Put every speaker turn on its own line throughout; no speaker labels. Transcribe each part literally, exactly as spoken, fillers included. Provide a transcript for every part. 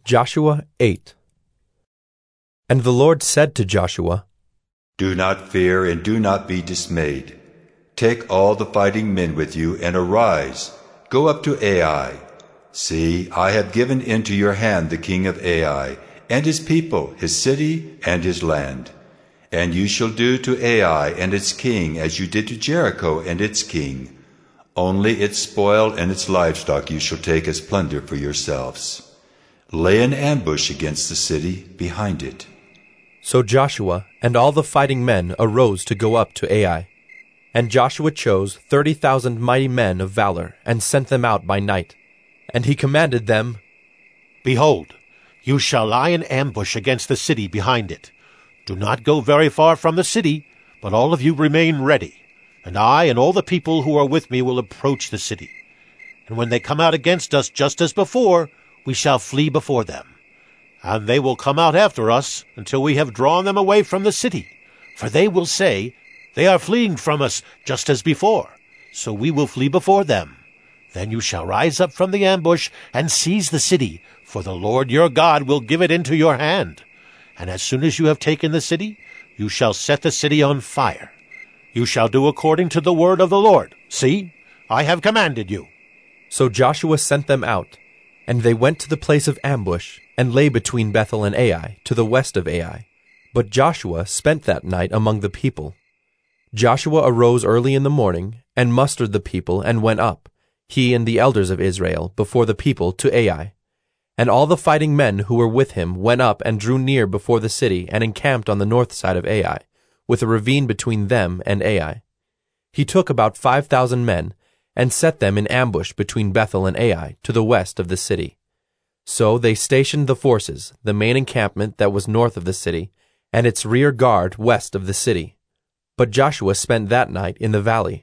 Joshua eight. And the Lord said to Joshua,
Do not fear and do not be dismayed. Take all the fighting men with you and arise. Go up to Ai. See, I have given into your hand the king of Ai, and his people, his city, and his land. And you shall do to Ai and its king as you did to Jericho and its king. Only its spoil and its livestock you shall take as plunder for yourselves. Lay an ambush against the city behind it.
So Joshua and all the fighting men arose to go up to Ai. And Joshua chose thirty thousand mighty men of valor, and sent them out by night. And he commanded them,
Behold, you shall lie in ambush against the city behind it. Do not go very far from the city, but all of you remain ready. And I and all the people who are with me will approach the city. And when they come out against us just as before, we shall flee before them. And they will come out after us until we have drawn them away from the city. For they will say, They are fleeing from us just as before, so we will flee before them. Then you shall rise up from the ambush and seize the city, for the Lord your God will give it into your hand. And as soon as you have taken the city, you shall set the city on fire. You shall do according to the word of the Lord. See, I have commanded you.
So Joshua sent them out, and they went to the place of ambush, and lay between Bethel and Ai, to the west of Ai. But Joshua spent that night among the people. Joshua arose early in the morning, and mustered the people, and went up, he and the elders of Israel, before the people to Ai. And all the fighting men who were with him went up and drew near before the city, and encamped on the north side of Ai, with a ravine between them and Ai. He took about five thousand men, and set them in ambush between Bethel and Ai, to the west of the city. So they stationed the forces, the main encampment that was north of the city, and its rear guard west of the city. But Joshua spent that night in the valley.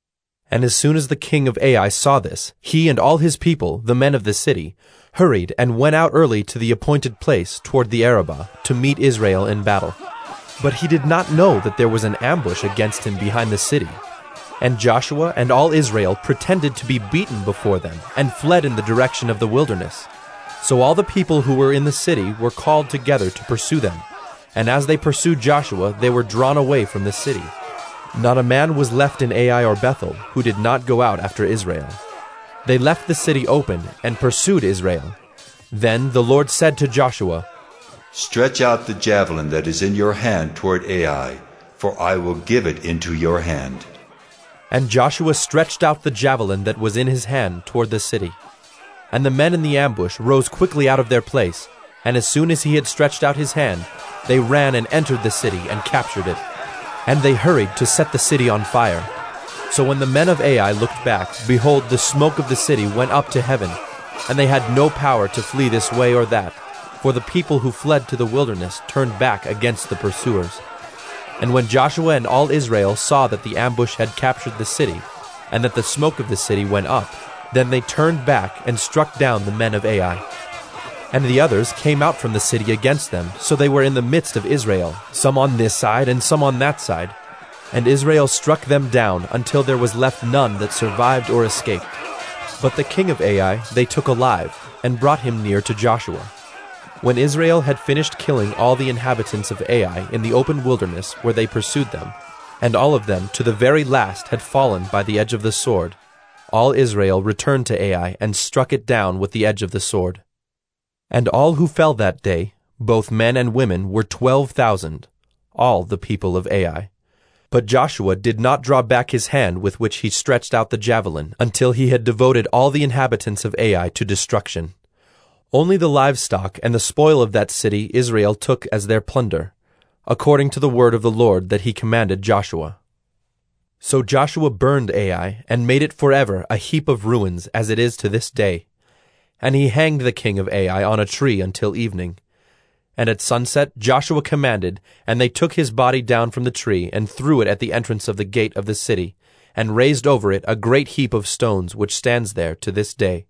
And as soon as the king of Ai saw this, he and all his people, the men of the city, hurried and went out early to the appointed place toward the Arabah to meet Israel in battle. But he did not know that there was an ambush against him behind the city. And Joshua and all Israel pretended to be beaten before them, and fled in the direction of the wilderness. So all the people who were in the city were called together to pursue them. And as they pursued Joshua, they were drawn away from the city. Not a man was left in Ai or Bethel who did not go out after Israel. They left the city open and pursued Israel. Then the Lord said to Joshua,
Stretch out the javelin that is in your hand toward Ai, for I will give it into your hand.
And Joshua stretched out the javelin that was in his hand toward the city. And the men in the ambush rose quickly out of their place, and as soon as he had stretched out his hand, they ran and entered the city and captured it. And they hurried to set the city on fire. So when the men of Ai looked back, behold, the smoke of the city went up to heaven, and they had no power to flee this way or that, for the people who fled to the wilderness turned back against the pursuers. And when Joshua and all Israel saw that the ambush had captured the city, and that the smoke of the city went up, then they turned back and struck down the men of Ai. And the others came out from the city against them, so they were in the midst of Israel, some on this side and some on that side. And Israel struck them down until there was left none that survived or escaped. But the king of Ai they took alive, and brought him near to Joshua. When Israel had finished killing all the inhabitants of Ai in the open wilderness where they pursued them, and all of them to the very last had fallen by the edge of the sword, all Israel returned to Ai and struck it down with the edge of the sword. And all who fell that day, both men and women, were twelve thousand, all the people of Ai. But Joshua did not draw back his hand with which he stretched out the javelin, until he had devoted all the inhabitants of Ai to destruction. Only the livestock and the spoil of that city Israel took as their plunder, according to the word of the Lord that he commanded Joshua. So Joshua burned Ai, and made it forever a heap of ruins, as it is to this day. And he hanged the king of Ai on a tree until evening. And at sunset Joshua commanded, and they took his body down from the tree, and threw it at the entrance of the gate of the city, and raised over it a great heap of stones, which stands there to this day.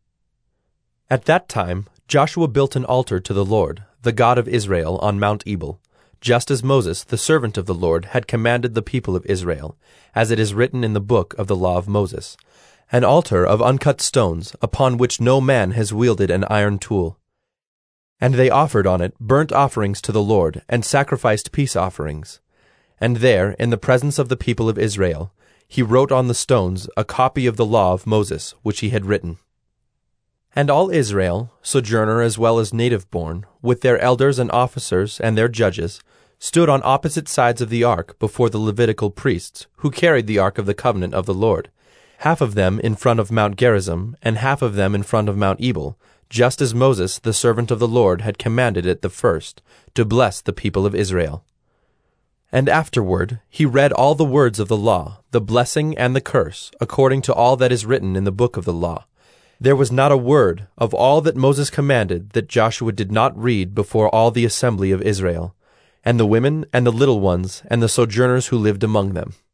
At that time Joshua built an altar to the Lord, the God of Israel, on Mount Ebal, just as Moses, the servant of the Lord, had commanded the people of Israel, as it is written in the book of the law of Moses, an altar of uncut stones, upon which no man has wielded an iron tool. And they offered on it burnt offerings to the Lord, and sacrificed peace offerings. And there, in the presence of the people of Israel, he wrote on the stones a copy of the law of Moses, which he had written. And all Israel, sojourner as well as native-born, with their elders and officers and their judges, stood on opposite sides of the ark before the Levitical priests, who carried the ark of the covenant of the Lord, half of them in front of Mount Gerizim, and half of them in front of Mount Ebal, just as Moses, the servant of the Lord, had commanded at the first, to bless the people of Israel. And afterward he read all the words of the law, the blessing and the curse, according to all that is written in the book of the law. There was not a word of all that Moses commanded that Joshua did not read before all the assembly of Israel, and the women and the little ones and the sojourners who lived among them.